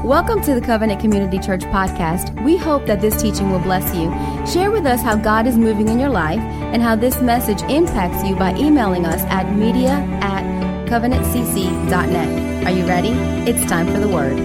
Welcome to the Covenant Community Church podcast. We hope that this teaching will bless you. Share with us how God is moving in your life and how this message impacts you by emailing us at media@covenantcc.net. Are you ready? It's time for the word.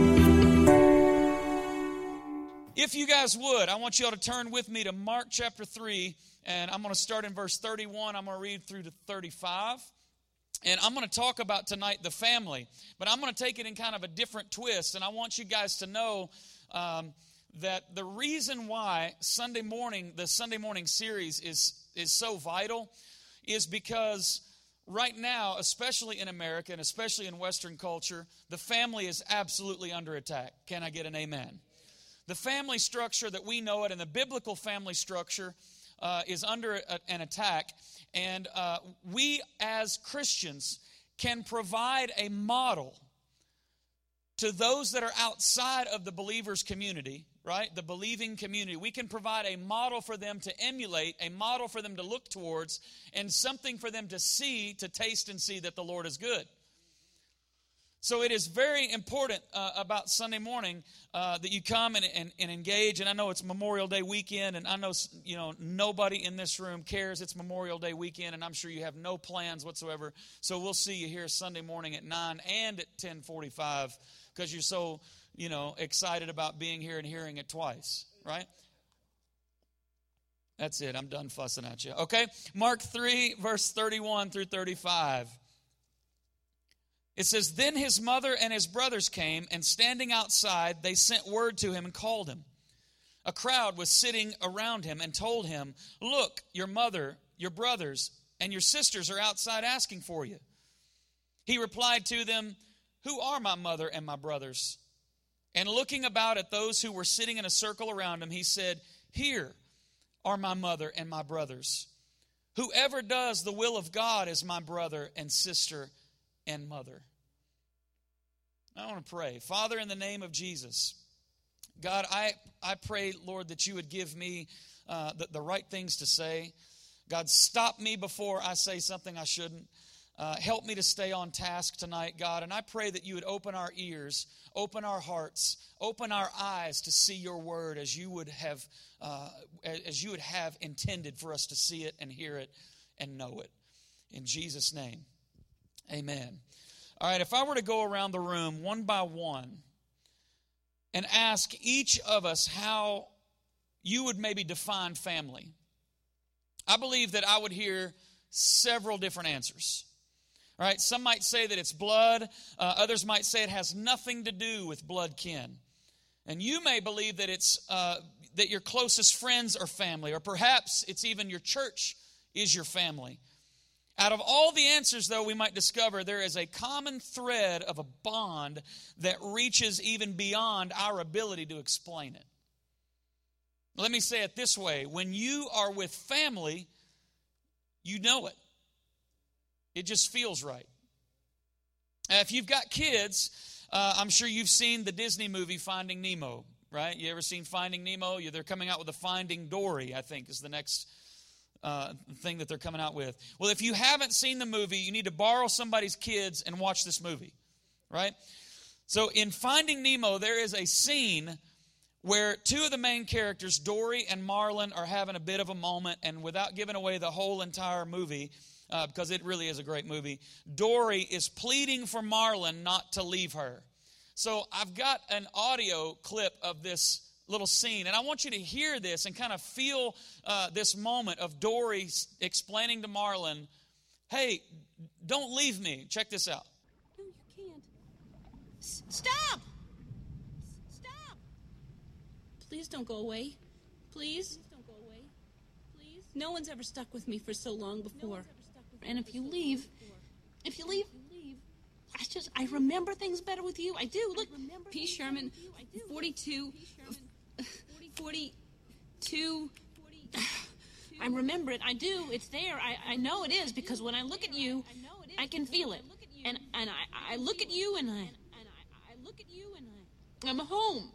If you guys would, I want you all to turn with me to Mark chapter 3, and I'm going to start in verse 31. I'm going to read through to 35. And I'm going to talk about tonight the family, but I'm going to take it in kind of a different twist. And I want you guys to know that the reason why the Sunday morning series is so vital is because right now, especially in America and especially in Western culture, the family is absolutely under attack. Can I get an amen? The family structure that we know it and the biblical family structure is under an attack. And we as Christians can provide a model to those that are outside of the believers' community, right? The believing community. We can provide a model for them to emulate, a model for them to look towards, and something for them to see, to taste and see that the Lord is good. So it is very important about Sunday morning that you come and engage. And I know it's Memorial Day weekend, and I know nobody in this room cares it's Memorial Day weekend, and I'm sure you have no plans whatsoever. So we'll see you here Sunday morning at 9 and at 10:45 because you're so excited about being here and hearing it twice, right? That's it. I'm done fussing at you. Okay, Mark 3, verse 31 through 35. It says, "Then his mother and his brothers came, and standing outside, they sent word to him and called him. A crowd was sitting around him and told him, 'Look, your mother, your brothers, and your sisters are outside asking for you.' He replied to them, 'Who are my mother and my brothers?' And looking about at those who were sitting in a circle around him, he said, 'Here are my mother and my brothers. Whoever does the will of God is my brother and sister and mother.'" I want to pray. Father, in the name of Jesus, God, I pray, Lord, that you would give me the right things to say. God, stop me before I say something I shouldn't. Help me to stay on task tonight, God. And I pray that you would open our ears, open our hearts, open our eyes to see your word as you would have intended for us to see it and hear it and know it. In Jesus' name, amen. All right, if I were to go around the room one by one and ask each of us how you would maybe define family, I believe that I would hear several different answers. All right, some might say that it's blood. Others might say it has nothing to do with blood kin. And you may believe that it's that your closest friends are family, or perhaps it's even your church is your family. Out of all the answers, though, we might discover there is a common thread of a bond that reaches even beyond our ability to explain it. Let me say it this way. When you are with family, you know it. It just feels right. If you've got kids, I'm sure you've seen the Disney movie Finding Nemo, right? You ever seen Finding Nemo? They're coming out with a Finding Dory, I think, is the next thing that they're coming out with. Well, if you haven't seen the movie, you need to borrow somebody's kids and watch this movie, right? So in Finding Nemo, there is a scene where two of the main characters, Dory and Marlin, are having a bit of a moment, and without giving away the whole entire movie, because it really is a great movie, Dory is pleading for Marlin not to leave her. So I've got an audio clip of this little scene, and I want you to hear this and kind of feel this moment of Dory explaining to Marlin, "Hey, don't leave me." Check this out. No, you can't. Stop! Stop! Please don't go away. Please? Don't go away. Please? No one's ever stuck with me for so long before. And if you leave, I remember things better with you. I do. Look, P. Sherman, 42. I remember it. I do. It's there. I know it is, because when I look at you, I can feel it. And I look at you and I'm home.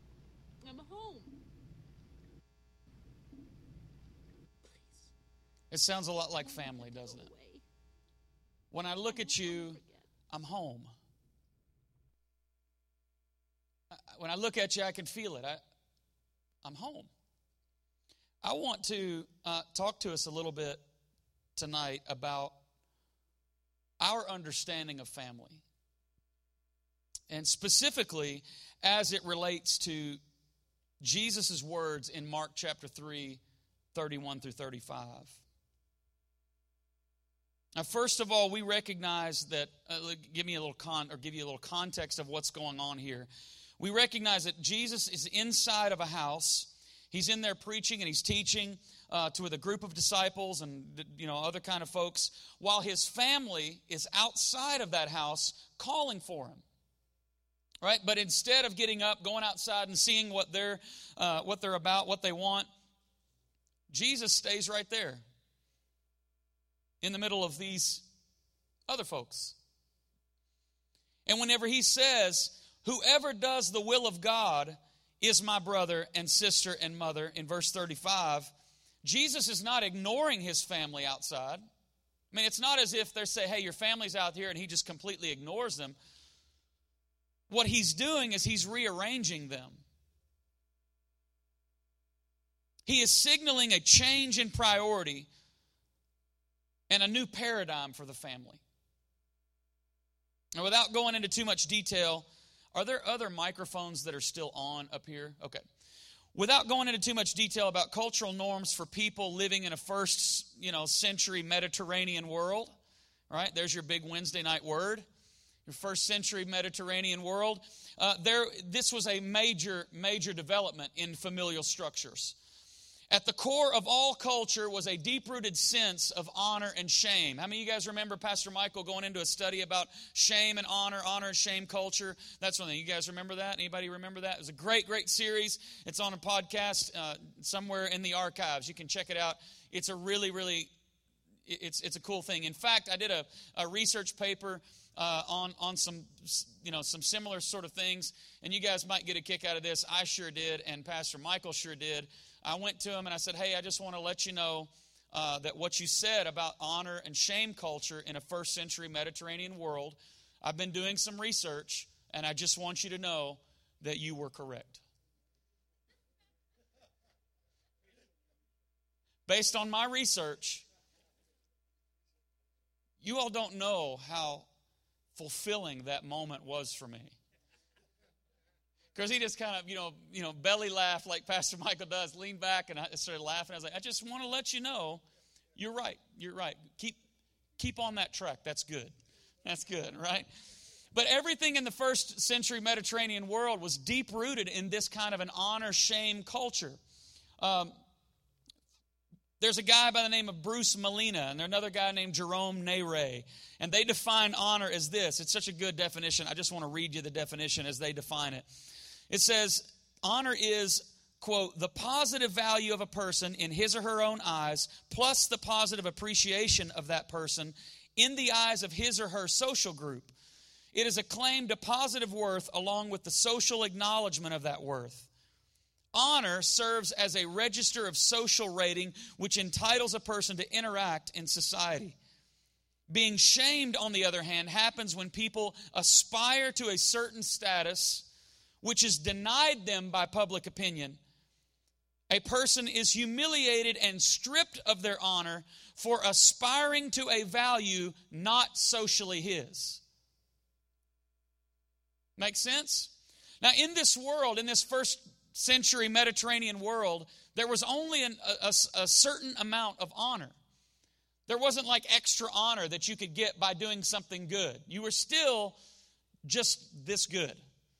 It sounds a lot like family, doesn't it? When I look at you, I'm home. when I look at you, I can feel it. I'm home. I want to talk to us a little bit tonight about our understanding of family. And specifically, as it relates to Jesus' words in Mark chapter 3, 31 through 35. Now, first of all, we recognize that, give you a little context of what's going on here. We recognize that Jesus is inside of a house. He's in there preaching and he's teaching to a group of disciples and other kind of folks, while his family is outside of that house calling for him. Right? But instead of getting up, going outside and seeing what they're about, what they want, Jesus stays right there in the middle of these other folks. And whenever he says, whoever does the will of God is my brother and sister and mother, in verse 35, Jesus is not ignoring his family outside. I mean, it's not as if they say, hey, your family's out here, and he just completely ignores them. What he's doing is he's rearranging them. He is signaling a change in priority and a new paradigm for the family. Now, without going into too much detail, are there other microphones that are still on up here? Okay. Without going into too much detail about cultural norms for people living in a first, century Mediterranean world, right? There's your big Wednesday night word. Your first century Mediterranean world. This was a major development in familial structures. At the core of all culture was a deep-rooted sense of honor and shame. How many of you guys remember Pastor Michael going into a study about shame and honor and shame culture? That's one thing. You guys remember that? Anybody remember that? It was a great series. It's on a podcast somewhere in the archives. You can check it out. It's a really, it's a cool thing. In fact, I did a research paper on some similar sort of things, and you guys might get a kick out of this. I sure did, and Pastor Michael sure did. I went to him and I said, hey, I just want to let you know that what you said about honor and shame culture in a first century Mediterranean world, I've been doing some research, and I just want you to know that you were correct. Based on my research, you all don't know how fulfilling that moment was for me. Because he just kind of, belly laughed like Pastor Michael does, leaned back, and I started laughing. I was like, I just want to let you know, you're right. Keep on that track. That's good, right? But everything in the first century Mediterranean world was deep-rooted in this kind of an honor-shame culture. There's a guy by the name of Bruce Molina, and there's another guy named Jerome Nere, and they define honor as this. It's such a good definition. I just want to read you the definition as they define it. It says, honor is, quote, the positive value of a person in his or her own eyes, plus the positive appreciation of that person in the eyes of his or her social group. It is a claim to positive worth along with the social acknowledgement of that worth. Honor serves as a register of social rating which entitles a person to interact in society. Being shamed, on the other hand, happens when people aspire to a certain status which is denied them by public opinion. A person is humiliated and stripped of their honor for aspiring to a value not socially his. Make sense? Now, in this world, in this first century Mediterranean world, there was only a certain amount of honor. There wasn't like extra honor that you could get by doing something good. You were still just this good.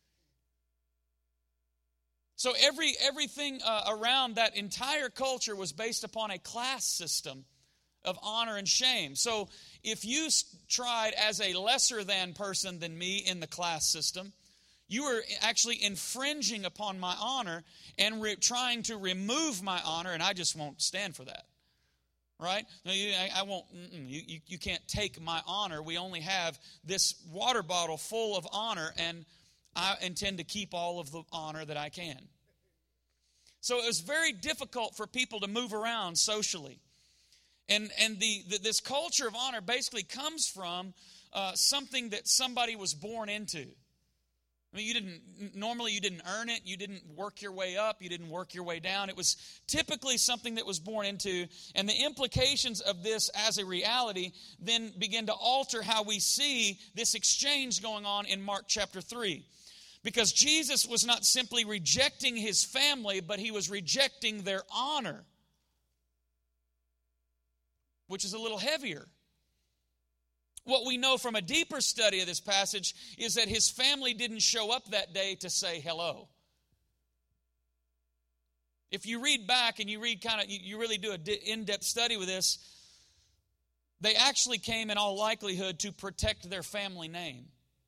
So everything around that entire culture was based upon a class system of honor and shame. So if you tried as a lesser than person than me in the class system, you were actually infringing upon my honor and trying to remove my honor, and I just won't stand for that. Right? No, I won't. You can't take my honor. We only have this water bottle full of honor, and I intend to keep all of the honor that I can. So it was very difficult for people to move around socially. And this culture of honor basically comes from something that somebody was born into. I mean, you didn't earn it. You didn't work your way up. You didn't work your way down. It was typically something that was born into. And the implications of this as a reality then begin to alter how we see this exchange going on in Mark chapter 3. Because Jesus was not simply rejecting his family, but he was rejecting their honor, which is a little heavier. What we know from a deeper study of this passage is that his family didn't show up that day to say hello. If you read back and you read you really do an in-depth study with this, they actually came in all likelihood to protect their family name,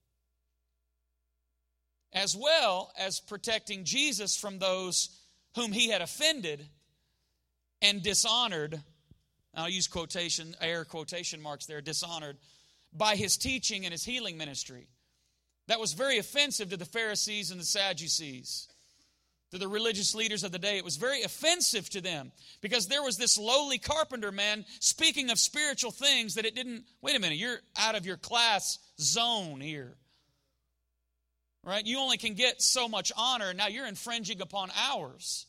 as well as protecting Jesus from those whom he had offended and dishonored. I'll use air quotation marks there, dishonored, by his teaching and his healing ministry. That was very offensive to the Pharisees and the Sadducees, to the religious leaders of the day. It was very offensive to them because there was this lowly carpenter man speaking of spiritual things that it didn't, wait a minute, you're out of your class zone here. Right? You only can get so much honor. Now you're infringing upon ours.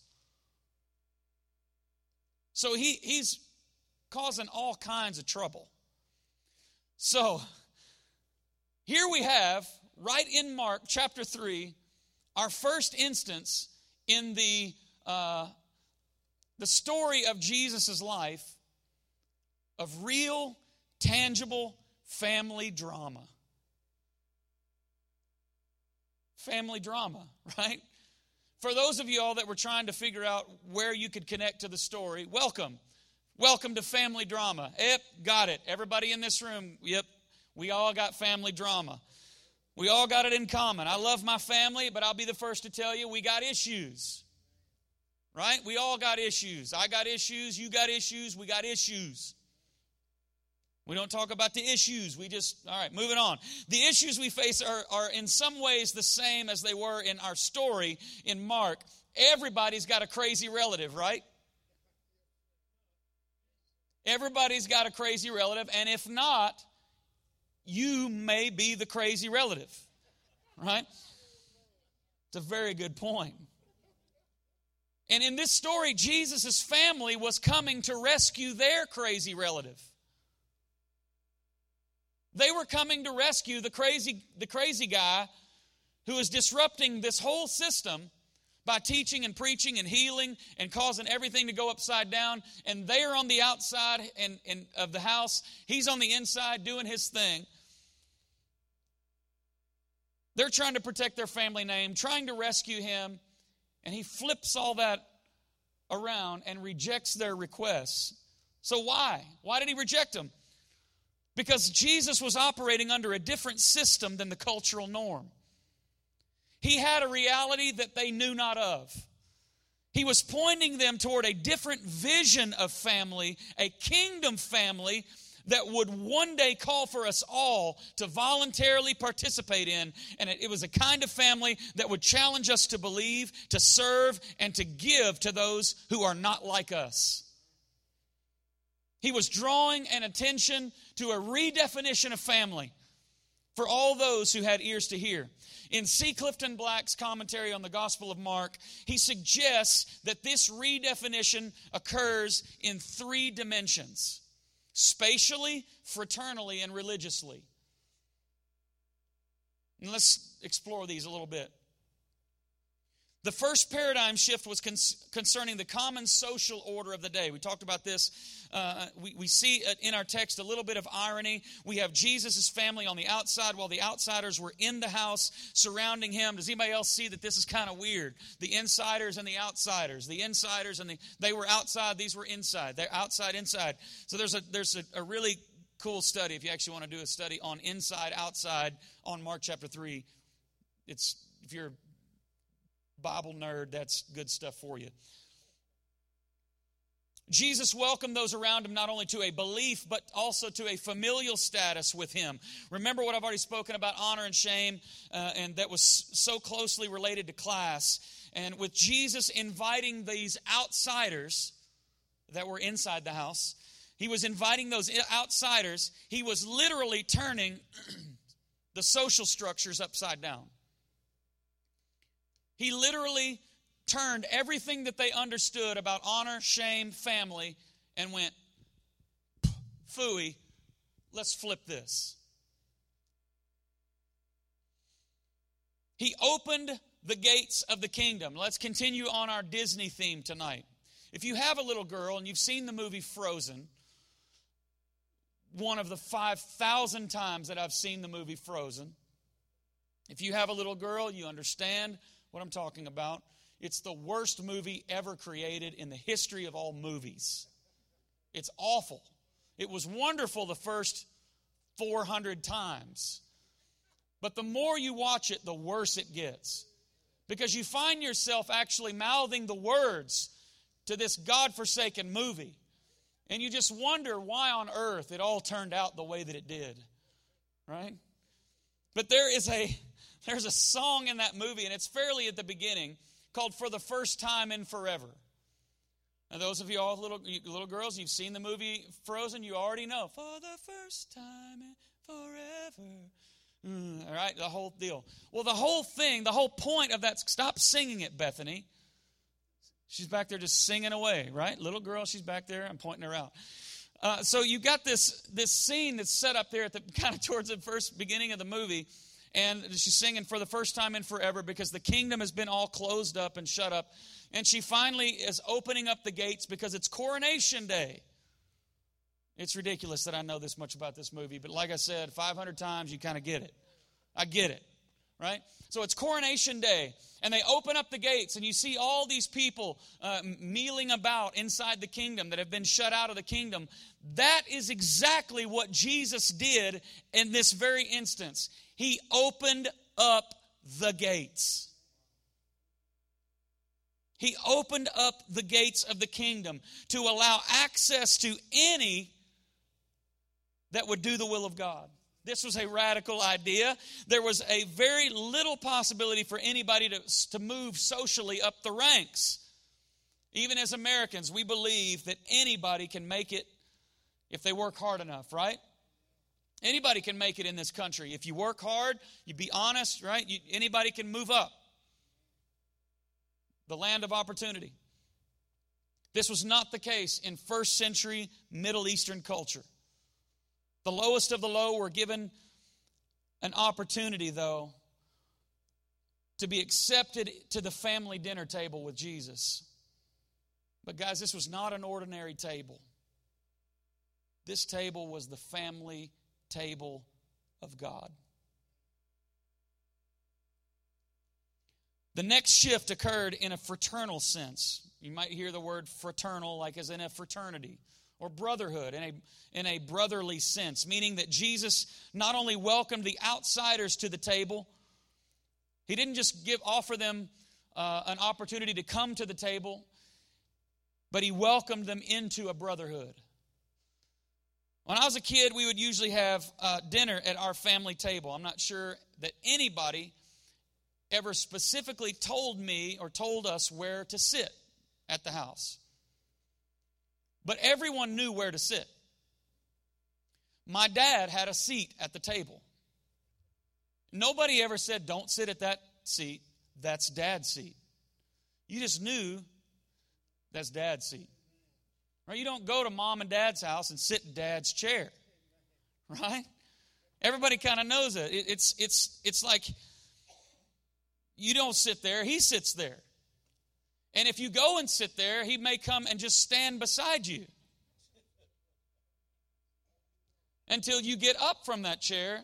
So he's causing all kinds of trouble. So, here we have, right in Mark chapter 3, our first instance in the story of Jesus' life of real, tangible family drama. Family drama, right? For those of you all that were trying to figure out where you could connect to the story, welcome. Welcome to family drama. Yep, got it. Everybody in this room, yep, we all got family drama. We all got it in common. I love my family, but I'll be the first to tell you we got issues. Right? We all got issues. I got issues, you got issues, we got issues. We don't talk about the issues. All right, moving on. The issues we face are in some ways the same as they were in our story in Mark. Everybody's got a crazy relative, right? Everybody's got a crazy relative, and if not, you may be the crazy relative, right? It's a very good point. And in this story, Jesus' family was coming to rescue their crazy relative. They were coming to rescue the crazy guy who is disrupting this whole system by teaching and preaching and healing and causing everything to go upside down. And they are on the outside of the house. He's on the inside doing his thing. They're trying to protect their family name, trying to rescue him. And he flips all that around and rejects their requests. So why? Why did he reject them? Because Jesus was operating under a different system than the cultural norm. He had a reality that they knew not of. He was pointing them toward a different vision of family, a kingdom family that would one day call for us all to voluntarily participate in. And it was a kind of family that would challenge us to believe, to serve, and to give to those who are not like us. He was drawing an attention to a redefinition of family for all those who had ears to hear. In C. Clifton Black's commentary on the Gospel of Mark, he suggests that this redefinition occurs in three dimensions: spatially, fraternally, and religiously. And let's explore these a little bit. The first paradigm shift was concerning the common social order of the day. We talked about this. We see in our text a little bit of irony. We have Jesus' family on the outside while the outsiders were in the house surrounding him. Does anybody else see that this is kind of weird? The insiders and the outsiders. The insiders and they were outside, these were inside. They're outside, inside. So there's a really cool study, if you actually want to do a study on inside, outside on Mark chapter 3. If you're a Bible nerd, that's good stuff for you. Jesus welcomed those around him not only to a belief, but also to a familial status with him. Remember what I've already spoken about, honor and shame, and that was so closely related to class. And with Jesus inviting these outsiders that were inside the house, he was inviting those outsiders. He was literally turning the social structures upside down. He literally turned everything that they understood about honor, shame, family, and went, phooey, let's flip this. He opened the gates of the kingdom. Let's continue on our Disney theme tonight. If you have a little girl and you've seen the movie Frozen, one of the 5,000 times that I've seen the movie Frozen, if you have a little girl, you understand what I'm talking about. It's the worst movie ever created in the history of all movies. It's awful. It was wonderful the first 400 times. But the more you watch it, the worse it gets. Because you find yourself actually mouthing the words to this God-forsaken movie. And you just wonder why on earth it all turned out the way that it did. Right? But there's a song in that movie, and it's fairly at the beginning, called For the First Time in Forever. Now those of you all little girls, you've seen the movie Frozen, you already know. For the first time in forever. All right, the whole deal. Well, the whole thing, the whole point of that, stop singing it, Bethany. She's back there just singing away, right? Little girl, she's back there. I'm pointing her out. So you got this scene that's set up there at the kind of towards the first beginning of the movie, and she's singing For the First Time in Forever because the kingdom has been all closed up and shut up, and she finally is opening up the gates because it's Coronation Day. It's ridiculous that I know this much about this movie, but like I said, 500 times you kind of get it. I get it, right? So it's Coronation Day, and they open up the gates, and you see all these people mealing about inside the kingdom that have been shut out of the kingdom. That is exactly what Jesus did in this very instance. He opened up the gates. He opened up the gates of the kingdom to allow access to any that would do the will of God. This was a radical idea. There was a very little possibility for anybody to move socially up the ranks. Even as Americans, we believe that anybody can make it if they work hard enough, right? Anybody can make it in this country. If you work hard, you be honest, right? Anybody can move up. The land of opportunity. This was not the case in first century Middle Eastern culture. The lowest of the low were given an opportunity, though, to be accepted to the family dinner table with Jesus. But guys, this was not an ordinary table. This table was the family table of God. The next shift occurred in a fraternal sense. You might hear the word fraternal like as in a fraternity or brotherhood in a brotherly sense, meaning that Jesus not only welcomed the outsiders to the table, he didn't just offer them an opportunity to come to the table, but he welcomed them into a brotherhood. When I was a kid, we would usually have dinner at our family table. I'm not sure that anybody ever specifically told me or told us where to sit at the house. But everyone knew where to sit. My dad had a seat at the table. Nobody ever said, don't sit at that seat, that's Dad's seat. You just knew that's Dad's seat. Right? You don't go to Mom and Dad's house and sit in Dad's chair. Right? Everybody kind of knows it. It's like you don't sit there, he sits there. And if you go and sit there, he may come and just stand beside you until you get up from that chair.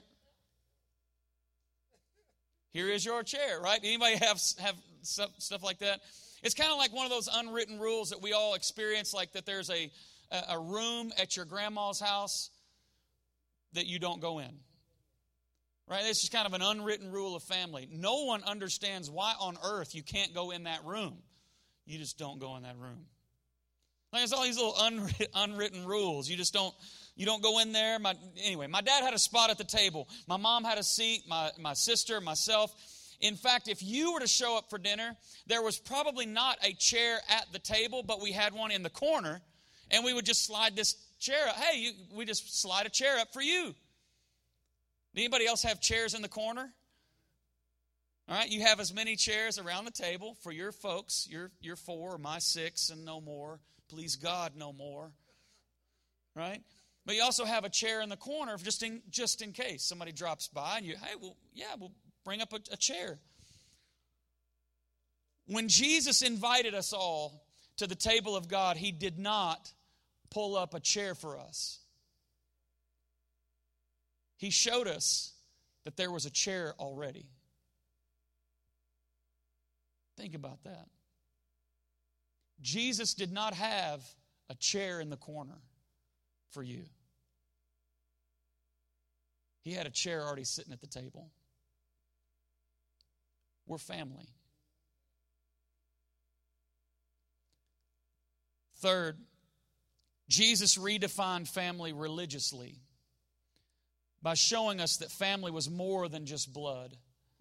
Here is your chair, right? Anybody have stuff like that? It's kind of like one of those unwritten rules that we all experience, like that there's a room at your grandma's house that you don't go in. Right? It's just kind of an unwritten rule of family. No one understands why on earth you can't go in that room. You just don't go in that room. Like it's all these little unwritten rules. You don't go in there. My dad had a spot at the table. My mom had a seat, my sister, myself. In fact, if you were to show up for dinner, there was probably not a chair at the table, but we had one in the corner, and we would just slide this chair up. Hey, we just slide a chair up for you. Anybody else have chairs in the corner? All right, you have as many chairs around the table for your folks, your 4 or my 6 and no more. Please God, no more. Right? But you also have a chair in the corner just in case somebody drops by and we'll bring up a chair. When Jesus invited us all to the table of God, He did not pull up a chair for us. He showed us that there was a chair already. Think about that. Jesus did not have a chair in the corner for you. He had a chair already sitting at the table. We're family. Third, Jesus redefined family religiously by showing us that family was more than just blood.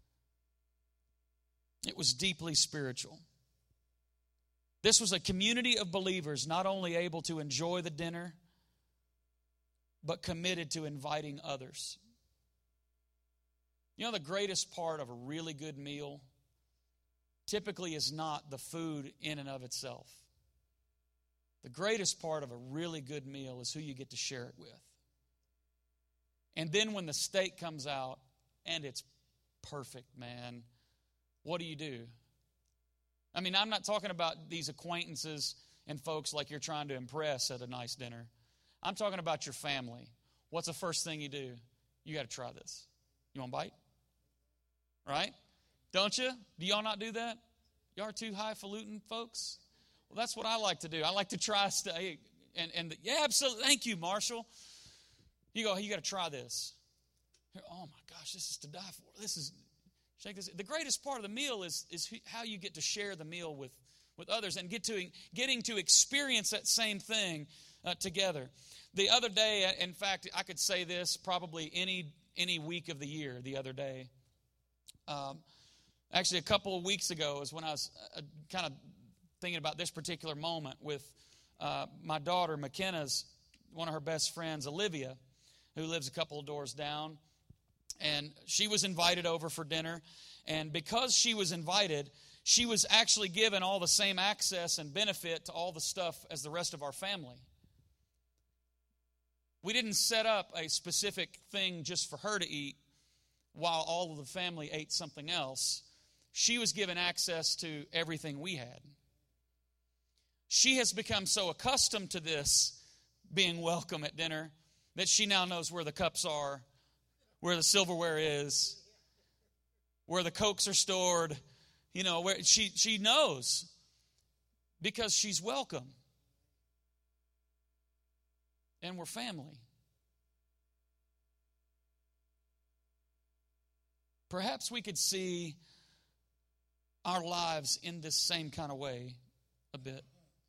It was deeply spiritual. This was a community of believers not only able to enjoy the dinner, but committed to inviting others. You know, the greatest part of a really good meal typically is not the food in and of itself. The greatest part of a really good meal is who you get to share it with. And then when the steak comes out and it's perfect, man, what do? I mean, I'm not talking about these acquaintances and folks like you're trying to impress at a nice dinner. I'm talking about your family. What's the first thing you do? You got to try this. You want a bite? Right? Don't you? Do y'all not do that? Y'all are too highfalutin folks? Well, that's what I like to do. I like to try steak. Yeah, absolutely. Thank you, Marshall. You got to try this. Oh my gosh, this is to die for. Shake this. The greatest part of the meal is how you get to share the meal with others and getting to experience that same thing together. The other day, in fact, I could say this probably any week of the year. The other day, actually a couple of weeks ago, is when I was kind of thinking about this particular moment with my daughter McKenna's one of her best friends, Olivia, who lives a couple of doors down. And she was invited over for dinner. And because she was invited, she was actually given all the same access and benefit to all the stuff as the rest of our family. We didn't set up a specific thing just for her to eat while all of the family ate something else. She was given access to everything we had. She has become so accustomed to this being welcome at dinner that she now knows where the cups are, where the silverware is, where the Cokes are stored, where she knows because she's welcome. And we're family. Perhaps we could see our lives in this same kind of way a bit.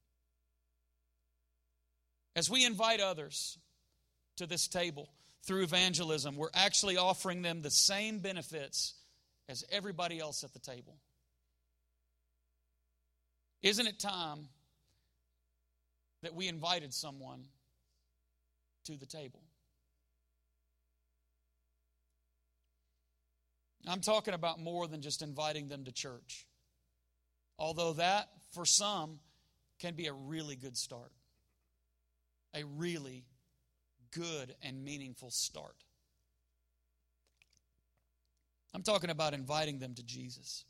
As we invite others to this table through evangelism, we're actually offering them the same benefits as everybody else at the table. Isn't it time that we invited someone to the table? I'm talking about more than just inviting them to church. Although that, for some, can be a really good start. A really good and meaningful start. I'm talking about inviting them to Jesus.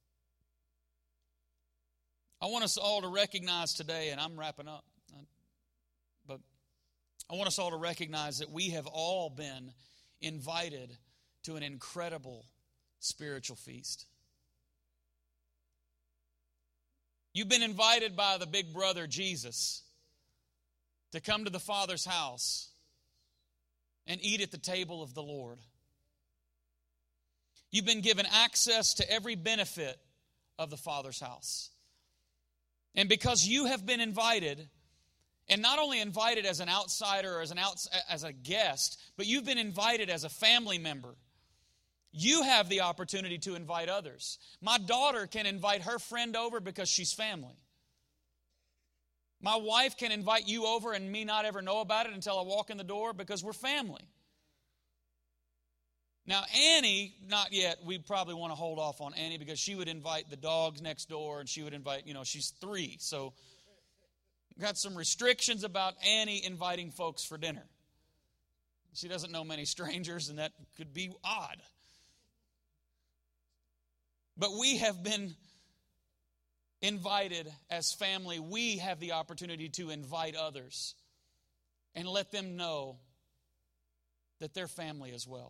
I want us all to recognize today, and I'm wrapping up, but I want us all to recognize that we have all been invited to an incredible spiritual feast. You've been invited by the big brother, Jesus, to come to the Father's house and eat at the table of the Lord. You've been given access to every benefit of the Father's house. And because you have been invited, and not only invited as an outsider or as a guest, but you've been invited as a family member, you have the opportunity to invite others. My daughter can invite her friend over because she's family. My wife can invite you over and me not ever know about it until I walk in the door because we're family. Now, Annie, not yet. We probably want to hold off on Annie because she would invite the dogs next door, and she would invite, she's 3. So we've got some restrictions about Annie inviting folks for dinner. She doesn't know many strangers, and that could be odd. But we have been invited as family. We have the opportunity to invite others and let them know that they're family as well.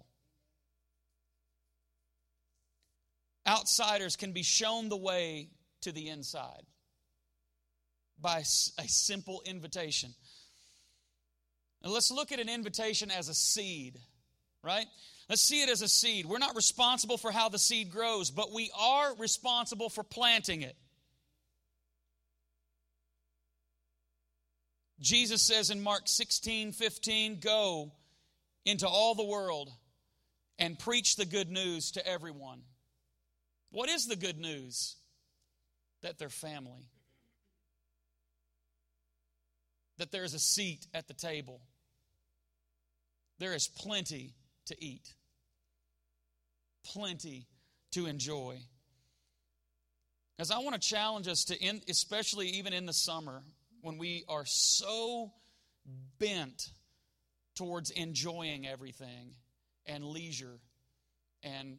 Outsiders can be shown the way to the inside by a simple invitation. Now let's look at an invitation as a seed, right? Let's see it as a seed. We're not responsible for how the seed grows, but we are responsible for planting it. Jesus says in Mark 16:15, "Go into all the world and preach the good news to everyone." What is the good news? That they're family. That there is a seat at the table. There is plenty to eat. Plenty to enjoy. As I want to challenge us to end, especially even in the summer, when we are so bent towards enjoying everything and leisure and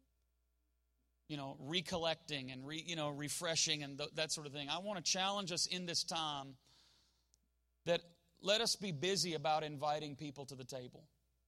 recollecting and refreshing and that sort of thing. I want to challenge us in this time that let us be busy about inviting people to the table.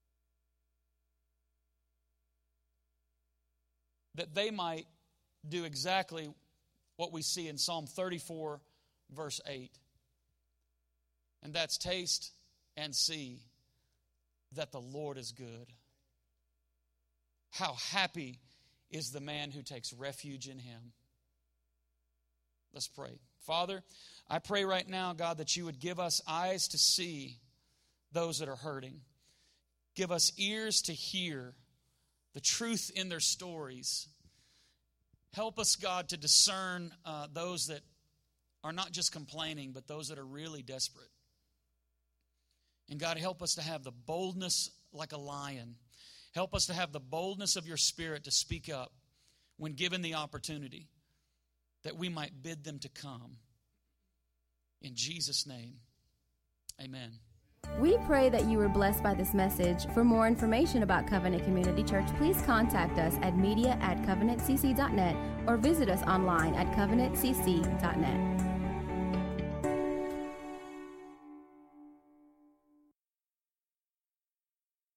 That they might do exactly what we see in Psalm 34, verse 8. And that's taste and see that the Lord is good. How happy is the man who takes refuge in him. Let's pray. Father, I pray right now, God, that you would give us eyes to see those that are hurting. Give us ears to hear the truth in their stories. Help us, God, to discern those that are not just complaining, but those that are really desperate. And God, help us to have the boldness like a lion. Help us to have the boldness of your Spirit to speak up when given the opportunity, that we might bid them to come. In Jesus' name, amen. We pray that you were blessed by this message. For more information about Covenant Community Church, please contact us at media@covenantcc.net or visit us online at covenantcc.net.